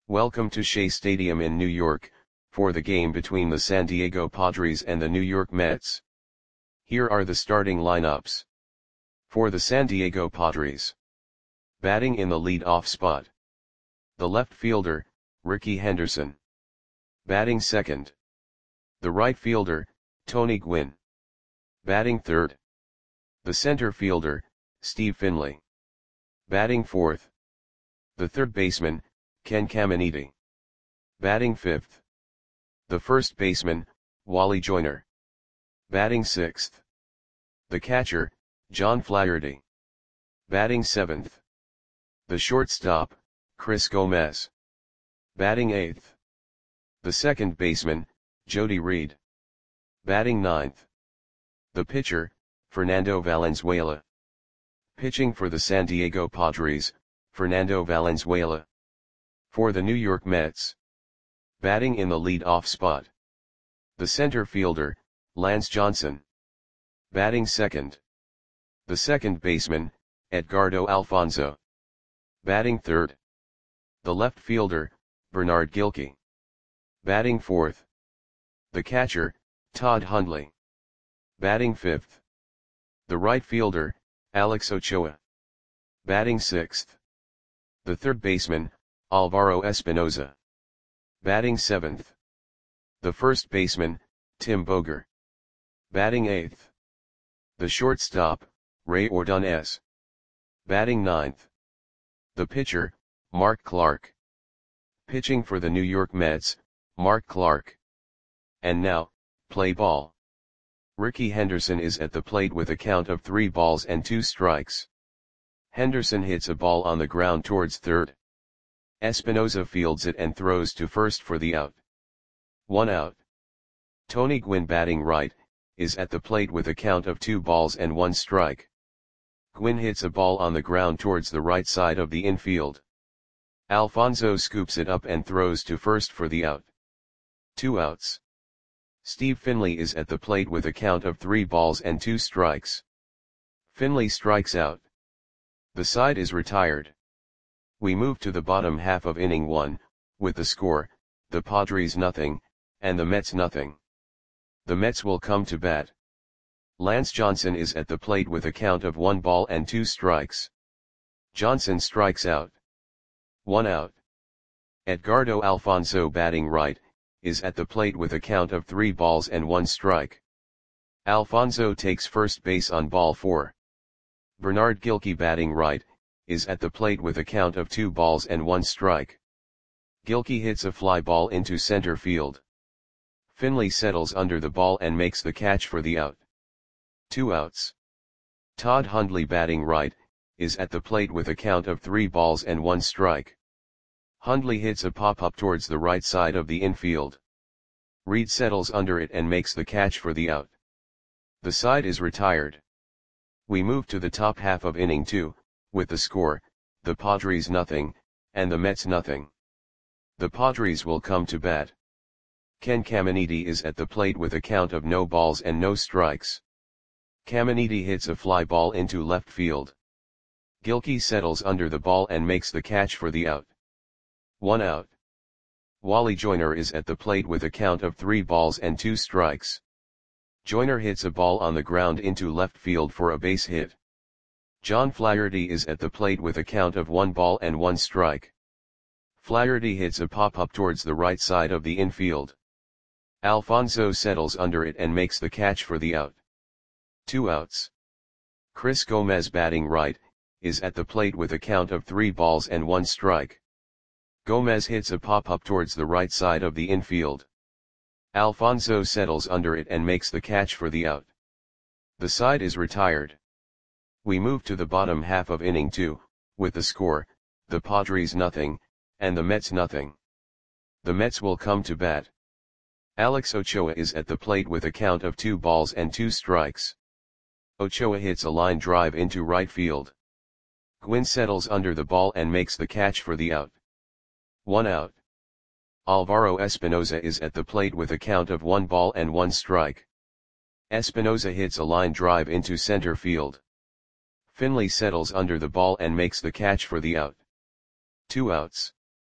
Welcome to Shea Stadium in New York, for the game between the San Diego Padres and the New York Mets. Here are the starting lineups. For the San Diego Padres. Batting in the lead-off spot. The left fielder, Rickey Henderson. Batting second. The right fielder, Tony Gwynn. Batting third. The center fielder, Steve Finley. Batting fourth. The third baseman, Ken Caminiti. Batting fifth. The first baseman, Wally Joyner. Batting sixth. The catcher, John Flaherty. Batting seventh. The shortstop, Chris Gomez. Batting eighth. The second baseman, Jody Reed. Batting ninth. The pitcher, Fernando Valenzuela. Pitching for the San Diego Padres, Fernando Valenzuela. For the New York Mets. Batting in the lead-off spot. The center fielder, Lance Johnson. Batting second. The second baseman, Edgardo Alfonzo. Batting third. The left fielder, Bernard Gilkey. Batting fourth. The catcher, Todd Hundley. Batting fifth. The right fielder, Alex Ochoa. Batting sixth. The third baseman, Alvaro Espinoza. Batting seventh. The first baseman, Tim Boger. Batting eighth. The shortstop, Ray Ordonez. Batting ninth. The pitcher, Mark Clark. Pitching for the New York Mets, Mark Clark. And now, play ball. Rickey Henderson is at the plate with a count of 3 balls and 2 strikes. Henderson hits a ball on the ground towards third. Espinoza fields it and throws to first for the out. 1 out. Tony Gwynn, batting right, is at the plate with a count of 2 balls and 1 strike. Gwynn hits a ball on the ground towards the right side of the infield. Alfonzo scoops it up and throws to first for the out. 2 outs. Steve Finley is at the plate with a count of 3 balls and 2 strikes. Finley strikes out. The side is retired. We move to the bottom half of inning 1, with the score, the Padres nothing, and the Mets nothing. The Mets will come to bat. Lance Johnson is at the plate with a count of 1 ball and 2 strikes. Johnson strikes out. 1 out. Edgardo Alfonzo, batting right, is at the plate with a count of 3 balls and 1 strike. Alfonzo takes first base on ball 4. Bernard Gilkey, batting right, is at the plate with a count of 2 balls and 1 strike. Gilkey hits a fly ball into center field. Finley settles under the ball and makes the catch for the out. 2 outs. Todd Hundley, batting right, is at the plate with a count of 3 balls and 1 strike. Hundley hits a pop-up towards the right side of the infield. Reed settles under it and makes the catch for the out. The side is retired. We move to the top half of inning 2, with the score, the Padres nothing, and the Mets nothing. The Padres will come to bat. Ken Caminiti is at the plate with a count of no balls and no strikes. Caminiti hits a fly ball into left field. Gilkey settles under the ball and makes the catch for the out. 1 out. Wally Joyner is at the plate with a count of 3 balls and 2 strikes. Joyner hits a ball on the ground into left field for a base hit. John Flaherty is at the plate with a count of 1 ball and 1 strike. Flaherty hits a pop-up towards the right side of the infield. Alfonzo settles under it and makes the catch for the out. 2 outs. Chris Gomez, batting right, is at the plate with a count of 3 balls and 1 strike. Gomez hits a pop-up towards the right side of the infield. Alfonzo settles under it and makes the catch for the out. The side is retired. We move to the bottom half of inning 2, with the score, the Padres nothing, and the Mets nothing. The Mets will come to bat. Alex Ochoa is at the plate with a count of 2 balls and 2 strikes. Ochoa hits a line drive into right field. Gwynn settles under the ball and makes the catch for the out. 1 out. Alvaro Espinoza is at the plate with a count of 1 ball and 1 strike. Espinoza hits a line drive into center field. Finley settles under the ball and makes the catch for the out. 2 outs.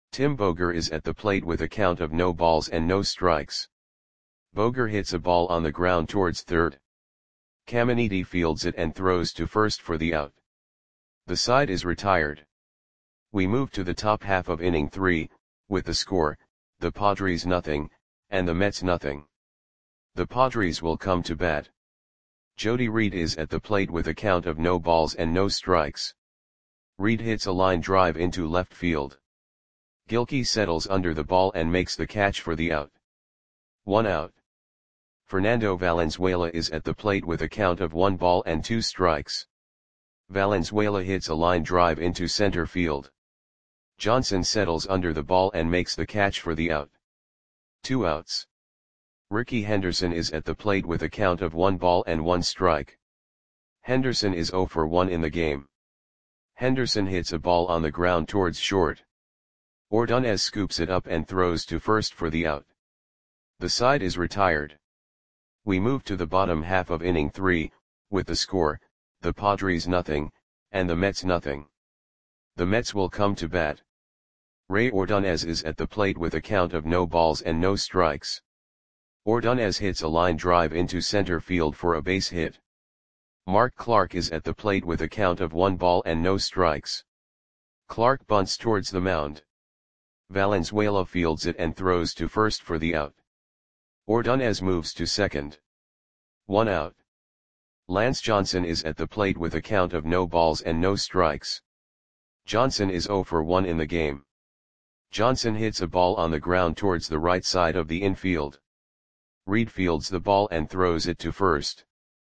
Tim Boger is at the plate with a count of no balls and no strikes. Boger hits a ball on the ground towards third. Caminiti fields it and throws to first for the out. The side is retired. We move to the top half of inning 3, with the score, the Padres nothing, and the Mets nothing. The Padres will come to bat. Jody Reed is at the plate with a count of no balls and no strikes. Reed hits a line drive into left field. Gilkey settles under the ball and makes the catch for the out. 1 out. Fernando Valenzuela is at the plate with a count of 1 ball and 2 strikes. Valenzuela hits a line drive into center field. Johnson settles under the ball and makes the catch for the out. 2 outs. Ricky Henderson is at the plate with a count of 1 ball and 1 strike. Henderson is 0 for 1 in the game. Henderson hits a ball on the ground towards short. Ordonez scoops it up and throws to first for the out. The side is retired. We move to the bottom half of inning 3, with the score, the Padres nothing, and the Mets nothing. The Mets will come to bat. Ray Ordonez is at the plate with a count of no balls and no strikes. Ordonez hits a line drive into center field for a base hit. Mark Clark is at the plate with a count of 1 ball and no strikes. Clark bunts towards the mound. Valenzuela fields it and throws to first for the out. Ordonez moves to second. 1 out. Lance Johnson is at the plate with a count of no balls and no strikes. Johnson is 0 for 1 in the game. Johnson hits a ball on the ground towards the right side of the infield. Reed fields the ball and throws it to first.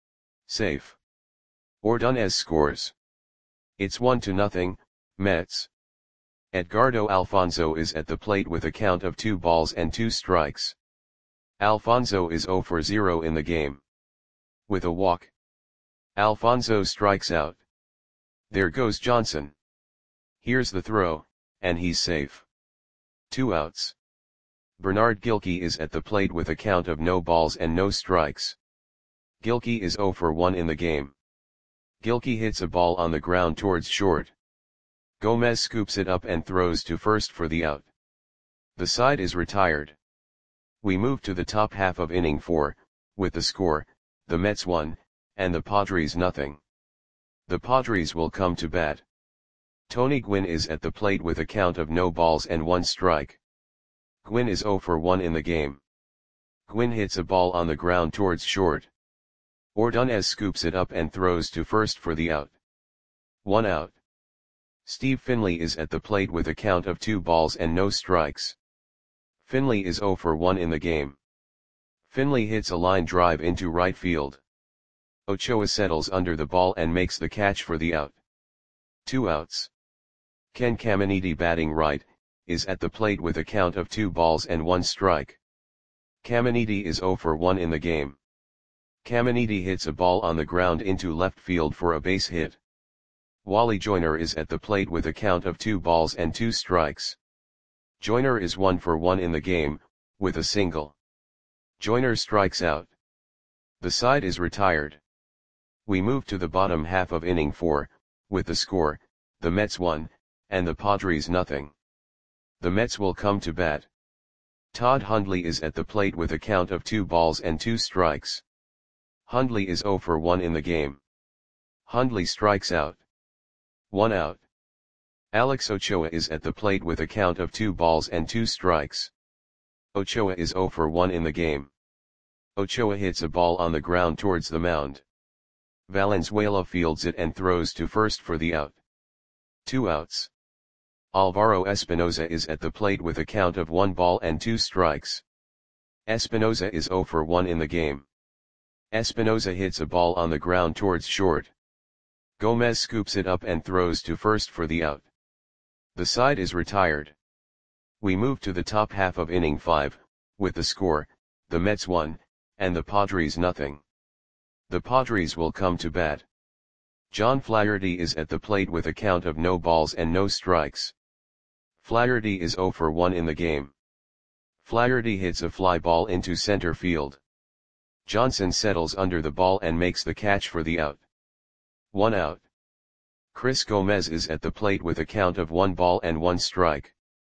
Safe. Ordonez scores. It's 1-0, Mets. Edgardo Alfonzo is at the plate with a count of 2 balls and 2 strikes. Alfonzo is 0 for 0 in the game. With a walk, Alfonzo strikes out. There goes Johnson. Here's the throw, and he's safe. 2 outs. Bernard Gilkey is at the plate with a count of no balls and no strikes. Gilkey is 0 for 1 in the game. Gilkey hits a ball on the ground towards short. Gomez scoops it up and throws to first for the out. The side is retired. We move to the top half of inning 4, with the score, the Mets 1, and the Padres nothing. The Padres will come to bat. Tony Gwynn is at the plate with a count of no balls and 1 strike. Gwynn is 0 for 1 in the game. Gwynn hits a ball on the ground towards short. Ordonez scoops it up and throws to first for the out. 1 out. Steve Finley is at the plate with a count of 2 balls and no strikes. Finley is 0 for 1 in the game. Finley hits a line drive into right field. Ochoa settles under the ball and makes the catch for the out. 2 outs. Ken Caminiti, batting right, is at the plate with a count of 2 balls and 1 strike. Caminiti is 0 for 1 in the game. Caminiti hits a ball on the ground into left field for a base hit. Wally Joyner is at the plate with a count of 2 balls and 2 strikes. Joyner is 1 for 1 in the game, with a single. Joyner strikes out. The side is retired. We move to the bottom half of inning 4, with the score, the Mets 1, and the Padres nothing. The Mets will come to bat. Todd Hundley is at the plate with a count of 2 balls and 2 strikes. Hundley is 0 for 1 in the game. Hundley strikes out. 1 out. Alex Ochoa is at the plate with a count of 2 balls and 2 strikes. Ochoa is 0 for 1 in the game. Ochoa hits a ball on the ground towards the mound. Valenzuela fields it and throws to first for the out. 2 outs. Alvaro Espinoza is at the plate with a count of 1 ball and 2 strikes. Espinoza is 0 for 1 in the game. Espinoza hits a ball on the ground towards short. Gomez scoops it up and throws to first for the out. The side is retired. We move to the top half of inning 5, with the score, the Mets 1, and the Padres nothing. The Padres will come to bat. John Flaherty is at the plate with a count of no balls and no strikes. Flaherty is 0 for 1 in the game. Flaherty hits a fly ball into center field. Johnson settles under the ball and makes the catch for the out. 1 out. Chris Gomez is at the plate with a count of 1 ball and 1 strike.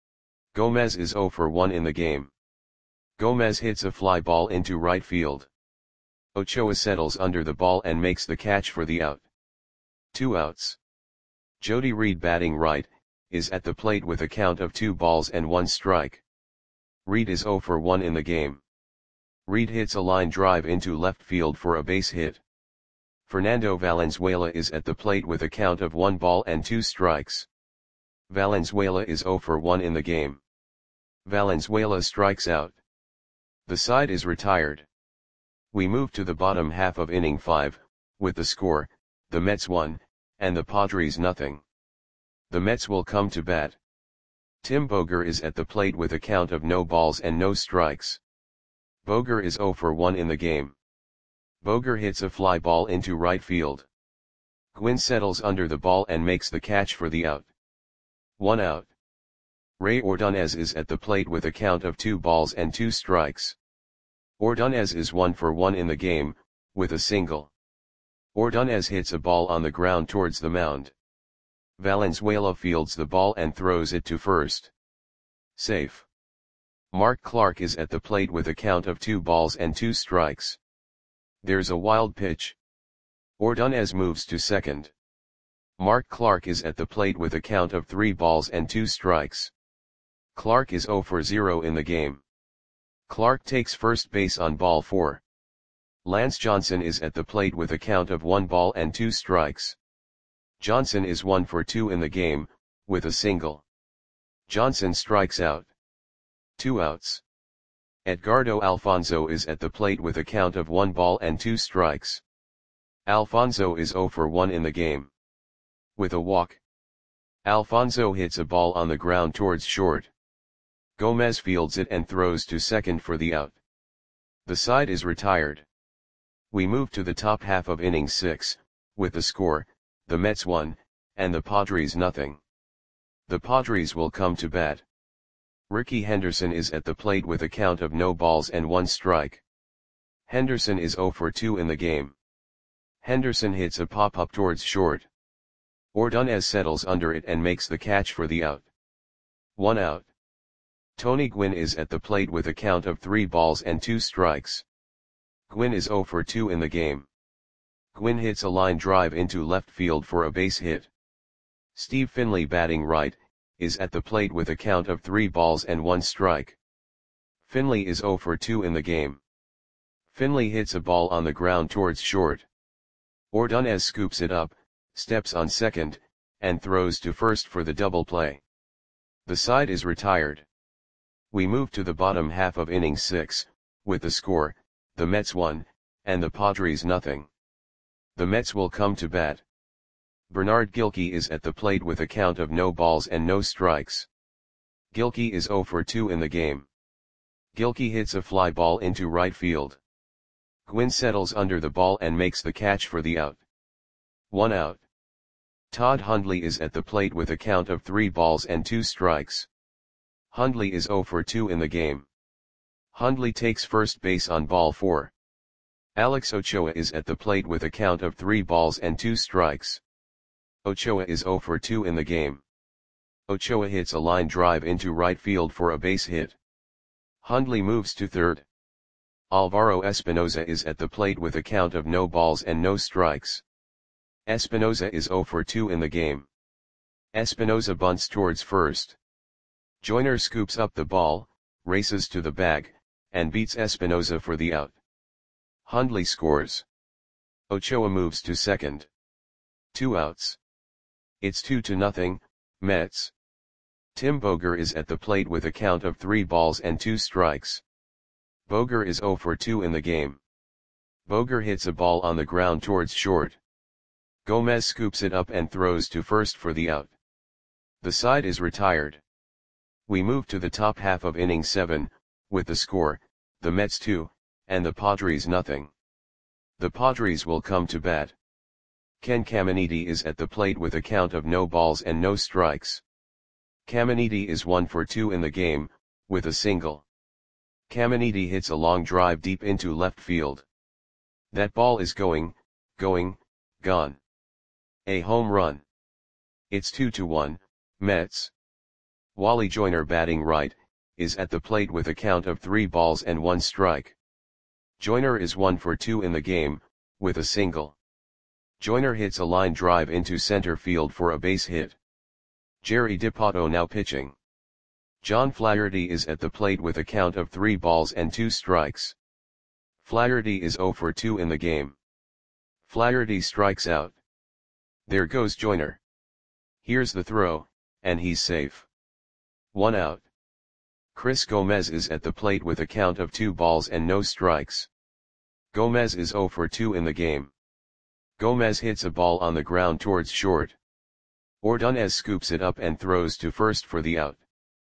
Gomez is 0 for 1 in the game. Gomez hits a fly ball into right field. Ochoa settles under the ball and makes the catch for the out. 2 outs. Jody Reed, batting right, is at the plate with a count of 2 balls and 1 strike. Reed is 0 for 1 in the game. Reed hits a line drive into left field for a base hit. Fernando Valenzuela is at the plate with a count of 1 ball and 2 strikes. Valenzuela is 0 for 1 in the game. Valenzuela strikes out. The side is retired. We move to the bottom half of inning 5, with the score, the Mets 1, and the Padres nothing. The Mets will come to bat. Tim Boger is at the plate with a count of no balls and no strikes. Boger is 0 for 1 in the game. Boger hits a fly ball into right field. Gwynn settles under the ball and makes the catch for the out. 1 out. Ray Ordonez is at the plate with a count of 2 balls and 2 strikes. Ordonez is 1 for 1 in the game, with a single. Ordonez hits a ball on the ground towards the mound. Valenzuela fields the ball and throws it to first. Safe. Mark Clark is at the plate with a count of 2 balls and 2 strikes. There's a wild pitch. Ordonez moves to second. Mark Clark is at the plate with a count of 3 balls and 2 strikes. Clark is 0 for 0 in the game. Clark takes first base on ball 4. Lance Johnson is at the plate with a count of 1 ball and 2 strikes. Johnson is 1 for 2 in the game, with a single. Johnson strikes out. 2 outs. Edgardo Alfonzo is at the plate with a count of 1 ball and 2 strikes. Alfonzo is 0 for 1 in the game. With a walk. Alfonzo hits a ball on the ground towards short. Gomez fields it and throws to second for the out. The side is retired. We move to the top half of inning 6, with the score, the Mets 1, and the Padres nothing. The Padres will come to bat. Ricky Henderson is at the plate with a count of no balls and 1 strike. Henderson is 0 for 2 in the game. Henderson hits a pop-up towards short. Ordonez settles under it and makes the catch for the out. 1 out. Tony Gwynn is at the plate with a count of 3 balls and 2 strikes. Gwynn is 0 for 2 in the game. Gwynn hits a line drive into left field for a base hit. Steve Finley, batting right, is at the plate with a count of 3 balls and 1 strike. Finley is 0 for 2 in the game. Finley hits a ball on the ground towards short. Ordonez scoops it up, steps on second, and throws to first for the double play. The side is retired. We move to the bottom half of inning 6, with the score, the Mets 1, and the Padres nothing. The Mets will come to bat. Bernard Gilkey is at the plate with a count of no balls and no strikes. Gilkey is 0 for 2 in the game. Gilkey hits a fly ball into right field. Gwynn settles under the ball and makes the catch for the out. 1 out. Todd Hundley is at the plate with a count of 3 balls and 2 strikes. Hundley is 0 for 2 in the game. Hundley takes first base on ball 4. Alex Ochoa is at the plate with a count of 3 balls and 2 strikes. Ochoa is 0 for 2 in the game. Ochoa hits a line drive into right field for a base hit. Hundley moves to third. Alvaro Espinoza is at the plate with a count of no balls and no strikes. Espinoza is 0 for 2 in the game. Espinoza bunts towards first. Joyner scoops up the ball, races to the bag, and beats Espinoza for the out. Hundley scores. Ochoa moves to second. 2 outs. It's 2-0, Mets. Tim Boger is at the plate with a count of 3 balls and 2 strikes. Boger is 0 for 2 in the game. Boger hits a ball on the ground towards short. Gomez scoops it up and throws to first for the out. The side is retired. We move to the top half of inning 7, with the score, the Mets 2, and the Padres nothing. The Padres will come to bat. Ken Caminiti is at the plate with a count of no balls and no strikes. Caminiti is 1 for 2 in the game, with a single. Caminiti hits a long drive deep into left field. That ball is gone. A home run. It's 2-1, Mets. Wally Joyner batting right, is at the plate with a count of 3 balls and 1 strike. Joyner is 1 for 2 in the game, with a single. Joyner hits a line drive into center field for a base hit. Jerry Dipoto now pitching. John Flaherty is at the plate with a count of 3 balls and 2 strikes. Flaherty is 0 for 2 in the game. Flaherty strikes out. There goes Joyner. Here's the throw, and he's safe. 1 out. Chris Gomez is at the plate with a count of 2 balls and no strikes. Gomez is 0 for 2 in the game. Gomez hits a ball on the ground towards short. Ordonez scoops it up and throws to first for the out.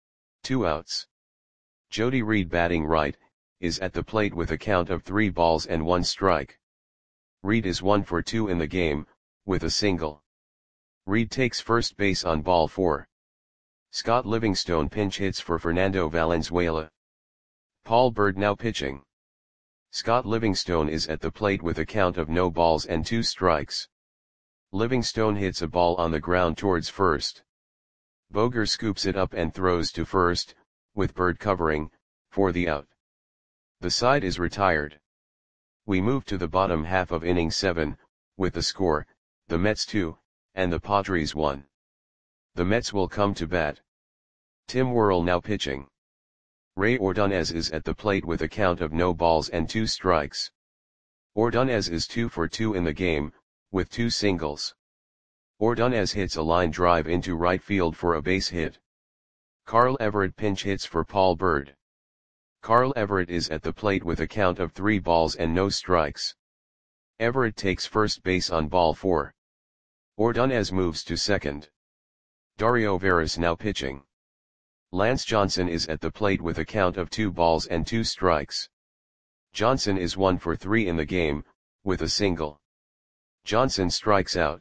2 outs. Jody Reed batting right, is at the plate with a count of 3 balls and 1 strike. Reed is 1 for 2 in the game, with a single. Reed takes first base on ball 4. Scott Livingstone pinch hits for Fernando Valenzuela. Paul Byrd now pitching. Scott Livingstone is at the plate with a count of no balls and 2 strikes. Livingstone hits a ball on the ground towards first. Boger scoops it up and throws to first, with Byrd covering, for the out. The side is retired. We move to the bottom half of inning 7, with the score, the Mets 2, and the Padres 1. The Mets will come to bat. Tim Worrell now pitching. Ray Ordonez is at the plate with a count of no balls and 2 strikes. Ordonez is 2 for 2 in the game, with 2 singles. Ordonez hits a line drive into right field for a base hit. Carl Everett pinch hits for Paul Byrd. Carl Everett is at the plate with a count of 3 balls and no strikes. Everett takes first base on ball 4. Ordonez moves to second. Dario Veras now pitching. Lance Johnson is at the plate with a count of 2 balls and 2 strikes. Johnson is 1 for 3 in the game, with a single. Johnson strikes out.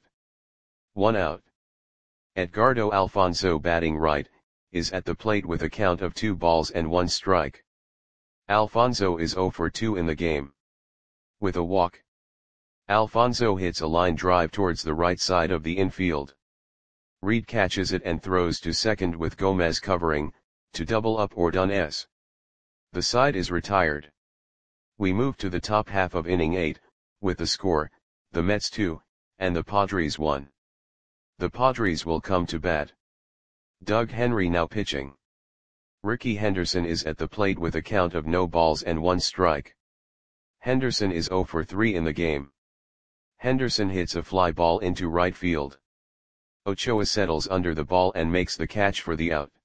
1 out. Edgardo Alfonso batting right, is at the plate with a count of 2 balls and 1 strike. Alfonso is 0 for 2 in the game. With a walk. Alfonso hits a line drive towards the right side of the infield. Reed catches it and throws to second with Gomez covering, to double up Ordonez. The side is retired. We move to the top half of inning 8, with the score, the Mets 2, and the Padres 1. The Padres will come to bat. Doug Henry now pitching. Ricky Henderson is at the plate with a count of no balls and 1 strike. Henderson is 0 for 3 in the game. Henderson hits a fly ball into right field. Ochoa settles under the ball and makes the catch for the out.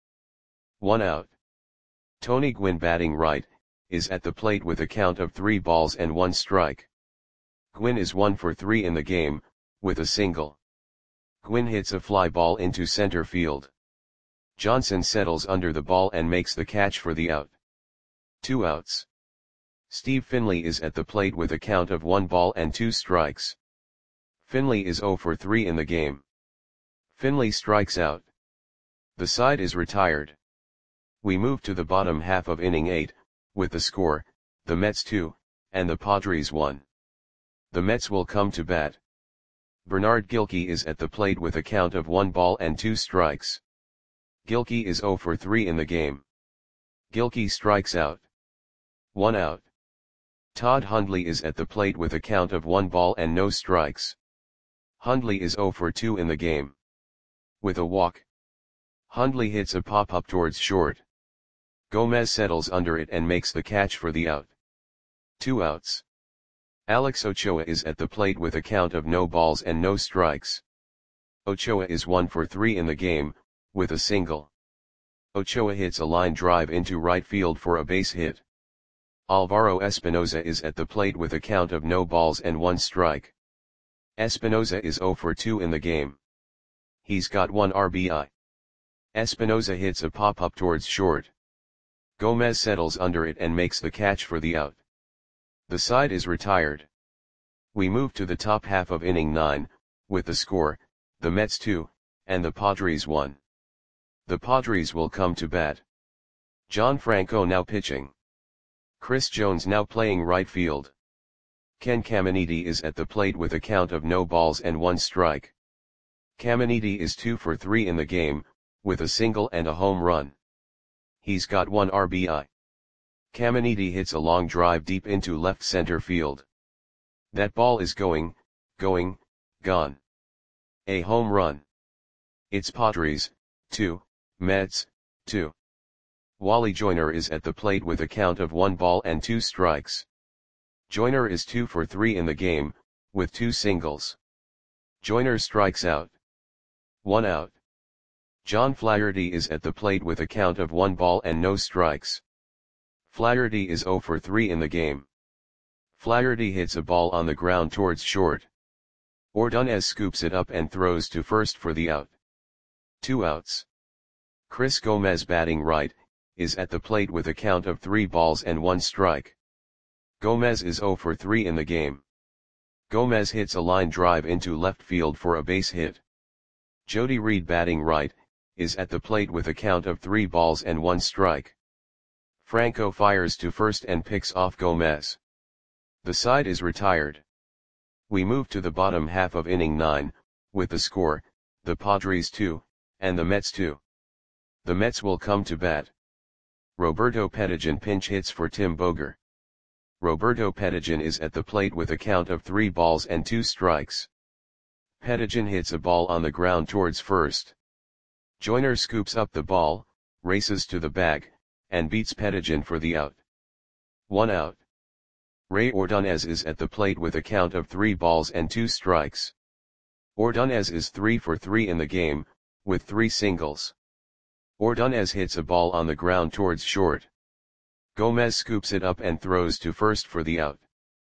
1 out. Tony Gwynn batting right, is at the plate with a count of 3 balls and 1 strike. Gwynn is 1 for 3 in the game, with a single. Gwynn hits a fly ball into center field. Johnson settles under the ball and makes the catch for the out. 2 outs. Steve Finley is at the plate with a count of 1 ball and 2 strikes. Finley is 0 for 3 in the game. Finley strikes out. The side is retired. We move to the bottom half of inning 8, with the score, the Mets 2, and the Padres 1. The Mets will come to bat. Bernard Gilkey is at the plate with a count of 1 ball and 2 strikes. Gilkey is 0 for 3 in the game. Gilkey strikes out. 1 out. Todd Hundley is at the plate with a count of 1 ball and no strikes. Hundley is 0 for 2 in the game. With a walk. Hundley hits a pop-up towards short. Gomez settles under it and makes the catch for the out. 2 outs. Alex Ochoa is at the plate with a count of no balls and no strikes. Ochoa is 1 for 3 in the game, with a single. Ochoa hits a line drive into right field for a base hit. Alvaro Espinoza is at the plate with a count of no balls and 1 strike. Espinoza is 0 for 2 in the game. He's got 1 RBI. Espinoza hits a pop-up towards short. Gomez settles under it and makes the catch for the out. The side is retired. We move to the top half of inning 9, with the score, the Mets 2, and the Padres 1. The Padres will come to bat. John Franco now pitching. Chris Jones now playing right field. Ken Caminiti is at the plate with a count of no balls and 1 strike. Caminiti is 2 for 3 in the game, with a single and a home run. He's got 1 RBI. Caminiti hits a long drive deep into left center field. That ball is going, gone. A home run. It's Padres, 2, Mets, 2. Wally Joyner is at the plate with a count of 1 ball and 2 strikes. Joyner is 2 for 3 in the game, with 2 singles. Joyner strikes out. 1 out. John Flaherty is at the plate with a count of 1 ball and no strikes. Flaherty is 0 for 3 in the game. Flaherty hits a ball on the ground towards short. Ordonez scoops it up and throws to first for the out. 2 outs. Chris Gomez, batting right, is at the plate with a count of 3 balls and 1 strike. Gomez is 0 for 3 in the game. Gomez hits a line drive into left field for a base hit. Jody Reed, batting right, is at the plate with a count of 3 balls and 1 strike. Franco fires to first and picks off Gomez. The side is retired. We move to the bottom half of inning 9, with the score, the Padres 2, and the Mets 2. The Mets will come to bat. Roberto Pettigian pinch hits for Tim Boger. Roberto Pettigian is at the plate with a count of 3 balls and 2 strikes. Pettigian hits a ball on the ground towards first. Joyner scoops up the ball, races to the bag, and beats Pettigian for the out. 1 out. Ray Ordonez is at the plate with a count of 3 balls and 2 strikes. Ordonez is 3 for 3 in the game, with 3 singles. Ordonez hits a ball on the ground towards short. Gomez scoops it up and throws to first for the out.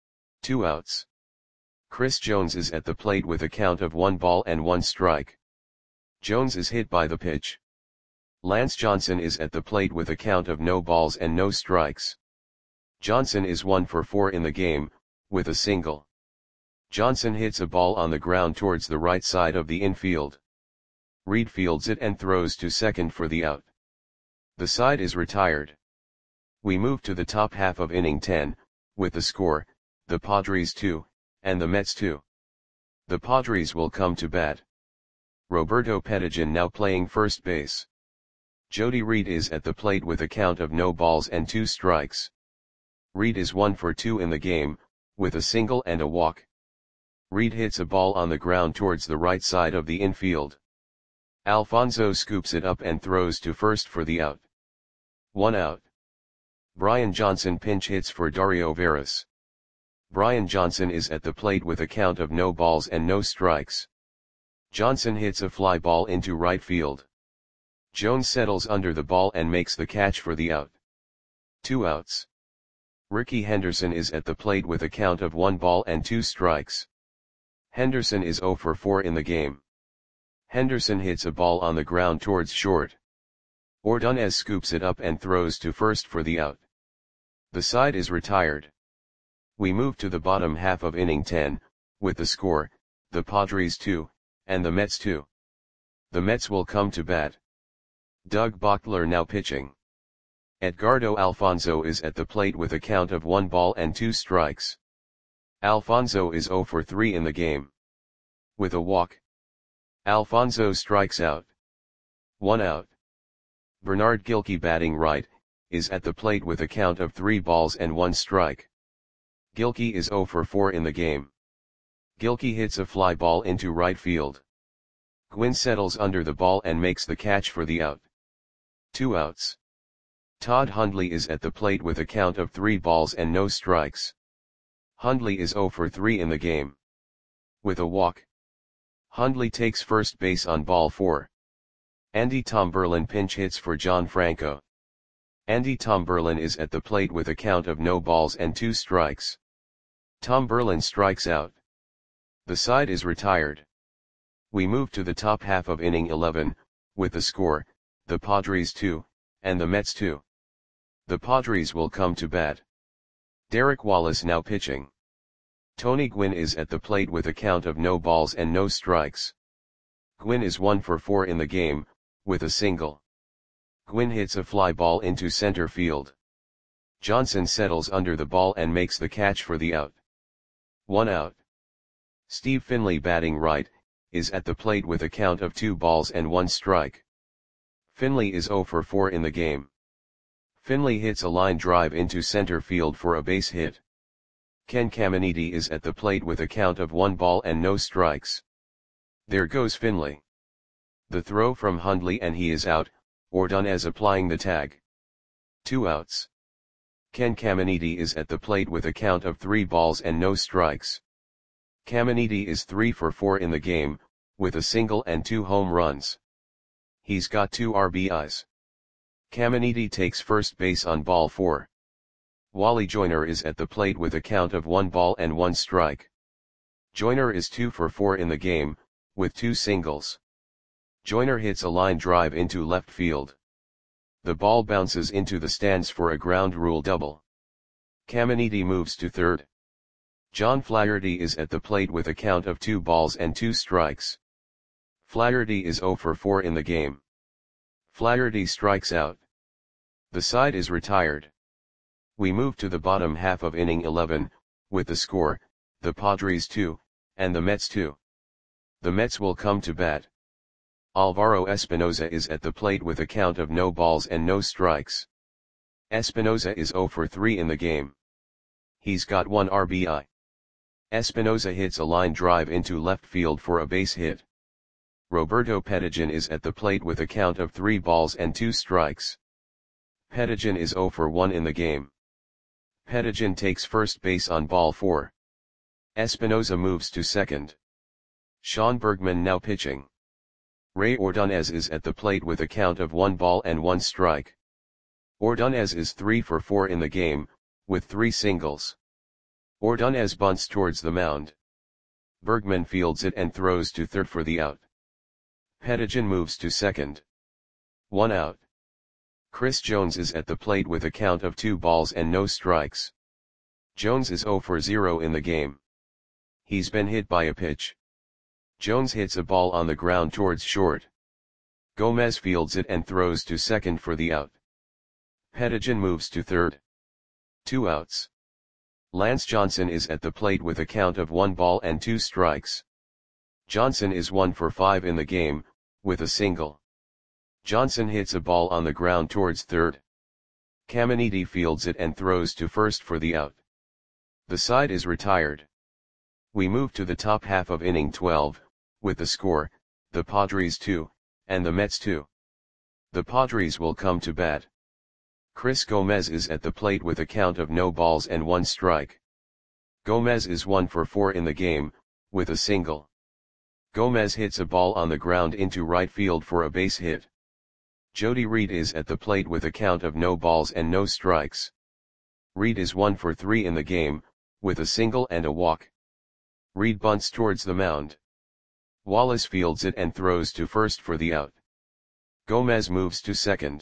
2 outs. Chris Jones is at the plate with a count of 1 ball and 1 strike. Jones is hit by the pitch. Lance Johnson is at the plate with a count of no balls and no strikes. Johnson is 1 for 4 in the game, with a single. Johnson hits a ball on the ground towards the right side of the infield. Reed fields it and throws to second for the out. The side is retired. We move to the top half of inning 10, with the score, the Padres 2, and the Mets 2. The Padres will come to bat. Roberto Pettigian now playing first base. Jody Reed is at the plate with a count of no balls and 2 strikes. Reed is 1 for 2 in the game, with a single and a walk. Reed hits a ball on the ground towards the right side of the infield. Alfonso scoops it up and throws to first for the out. 1 out. Brian Johnson pinch hits for Dario Veras. Brian Johnson is at the plate with a count of no balls and no strikes. Johnson hits a fly ball into right field. Jones settles under the ball and makes the catch for the out. 2 outs. Ricky Henderson is at the plate with a count of 1 ball and 2 strikes. Henderson is 0 for 4 in the game. Henderson hits a ball on the ground towards short. Ordonez scoops it up and throws to first for the out. The side is retired. We move to the bottom half of inning 10, with the score, the Padres 2, and the Mets 2. The Mets will come to bat. Doug Bochtler now pitching. Edgardo Alfonzo is at the plate with a count of 1 ball and 2 strikes. Alfonzo is 0 for 3 in the game. With a walk. Alfonzo strikes out. 1 out. Bernard Gilkey, batting right, is at the plate with a count of 3 balls and 1 strike. Gilkey is 0 for 4 in the game. Gilkey hits a fly ball into right field. Gwynn settles under the ball and makes the catch for the out. 2 outs. Todd Hundley is at the plate with a count of 3 balls and no strikes. Hundley is 0 for 3 in the game. With a walk. Hundley takes first base on ball 4. Andy Tomberlin pinch hits for John Franco. Andy Tomberlin is at the plate with a count of no balls and 2 strikes. Tomberlin strikes out. The side is retired. We move to the top half of inning 11, with the score, the Padres 2, and the Mets 2. The Padres will come to bat. Derek Wallace now pitching. Tony Gwynn is at the plate with a count of no balls and no strikes. Gwynn is 1 for 4 in the game, with a single. Gwynn hits a fly ball into center field. Johnson settles under the ball and makes the catch for the out. 1 out. Steve Finley, batting right, is at the plate with a count of 2 balls and 1 strike. Finley is 0 for 4 in the game. Finley hits a line drive into center field for a base hit. Ken Caminiti is at the plate with a count of 1 ball and no strikes. There goes Finley. The throw from Hundley and he is out, Ordonez applying the tag. 2 outs. Ken Caminiti is at the plate with a count of 3 balls and no strikes. Caminiti is 3 for 4 in the game, with a single and 2 home runs. He's got 2 RBIs. Caminiti takes first base on ball 4. Wally Joyner is at the plate with a count of 1 ball and 1 strike. Joyner is 2 for 4 in the game, with 2 singles. Joyner hits a line drive into left field. The ball bounces into the stands for a ground rule double. Caminiti moves to third. John Flaherty is at the plate with a count of 2 balls and 2 strikes. Flaherty is 0 for 4 in the game. Flaherty strikes out. The side is retired. We move to the bottom half of inning 11, with the score, the Padres 2, and the Mets 2. The Mets will come to bat. Alvaro Espinoza is at the plate with a count of no balls and no strikes. Espinoza is 0 for 3 in the game. He's got 1 RBI. Espinoza hits a line drive into left field for a base hit. Roberto Pettigian is at the plate with a count of 3 balls and 2 strikes. Pettigian is 0 for 1 in the game. Pettigian takes first base on ball 4. Espinoza moves to second. Sean Bergman now pitching. Ray Ordonez is at the plate with a count of 1 ball and 1 strike. Ordonez is 3 for 4 in the game, with 3 singles. Ordonez bunts towards the mound. Bergman fields it and throws to third for the out. Pettigian moves to second. 1 out. Chris Jones is at the plate with a count of 2 balls and no strikes. Jones is 0 for 0 in the game. He's been hit by a pitch. Jones hits a ball on the ground towards short. Gomez fields it and throws to second for the out. Pettigian moves to third. 2 outs. Lance Johnson is at the plate with a count of 1 ball and 2 strikes. Johnson is 1 for 5 in the game, with a single. Johnson hits a ball on the ground towards third. Caminiti fields it and throws to first for the out. The side is retired. We move to the top half of inning 12, with the score, the Padres 2, and the Mets 2. The Padres will come to bat. Chris Gomez is at the plate with a count of no balls and 1 strike. Gomez is 1 for 4 in the game, with a single. Gomez hits a ball on the ground into right field for a base hit. Jody Reed is at the plate with a count of no balls and no strikes. Reed is 1 for 3 in the game, with a single and a walk. Reed bunts towards the mound. Wallace fields it and throws to first for the out. Gomez moves to second.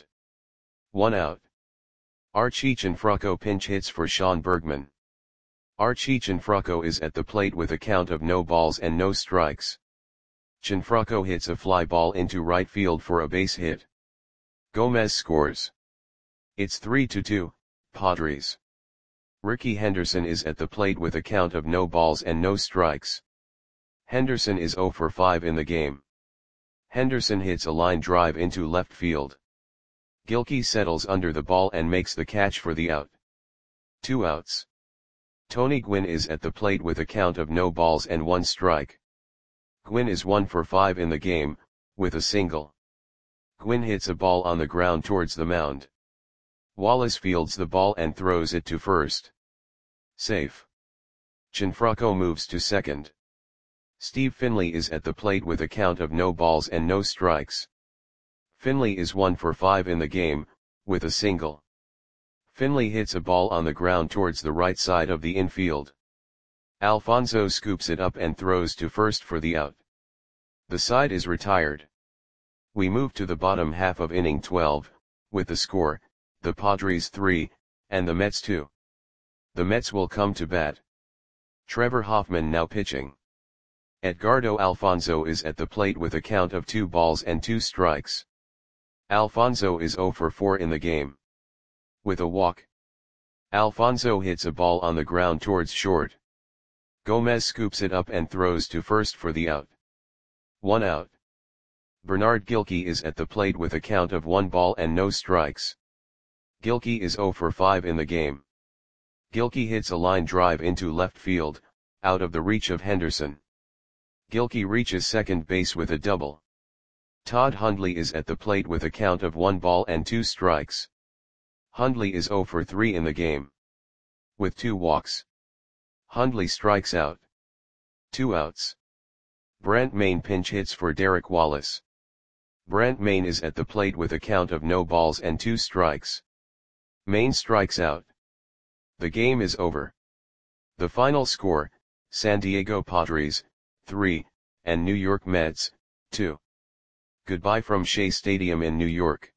1 out. Archie Cianfrocco pinch hits for Sean Bergman. Archie Cianfrocco is at the plate with a count of no balls and no strikes. Cianfrocco hits a fly ball into right field for a base hit. Gomez scores. It's 3-2, Padres. Ricky Henderson is at the plate with a count of no balls and no strikes. Henderson is 0 for 5 in the game. Henderson hits a line drive into left field. Gilkey settles under the ball and makes the catch for the out. 2 outs. Tony Gwynn is at the plate with a count of no balls and 1 strike. Gwynn is 1 for 5 in the game, with a single. Gwynn hits a ball on the ground towards the mound. Wallace fields the ball and throws it to first. Safe. Cianfrocco moves to second. Steve Finley is at the plate with a count of no balls and no strikes. Finley is 1 for 5 in the game, with a single. Finley hits a ball on the ground towards the right side of the infield. Alfonso scoops it up and throws to first for the out. The side is retired. We move to the bottom half of inning 12, with the score, the Padres 3, and the Mets 2. The Mets will come to bat. Trevor Hoffman now pitching. Edgardo Alfonso is at the plate with a count of 2 balls and 2 strikes. Alfonso is 0 for 4 in the game. With a walk. Alfonso hits a ball on the ground towards short. Gomez scoops it up and throws to first for the out. 1 out. Bernard Gilkey is at the plate with a count of 1 ball and no strikes. Gilkey is 0 for 5 in the game. Gilkey hits a line drive into left field, out of the reach of Henderson. Gilkey reaches second base with a double. Todd Hundley is at the plate with a count of 1 ball and 2 strikes. Hundley is 0 for 3 in the game. With 2 walks. Hundley strikes out. 2 outs. Brant Main pinch hits for Derek Wallace. Brant Main is at the plate with a count of no balls and 2 strikes. Main strikes out. The game is over. The final score, San Diego Padres, 3, and New York Mets, 2. Goodbye from Shea Stadium in New York.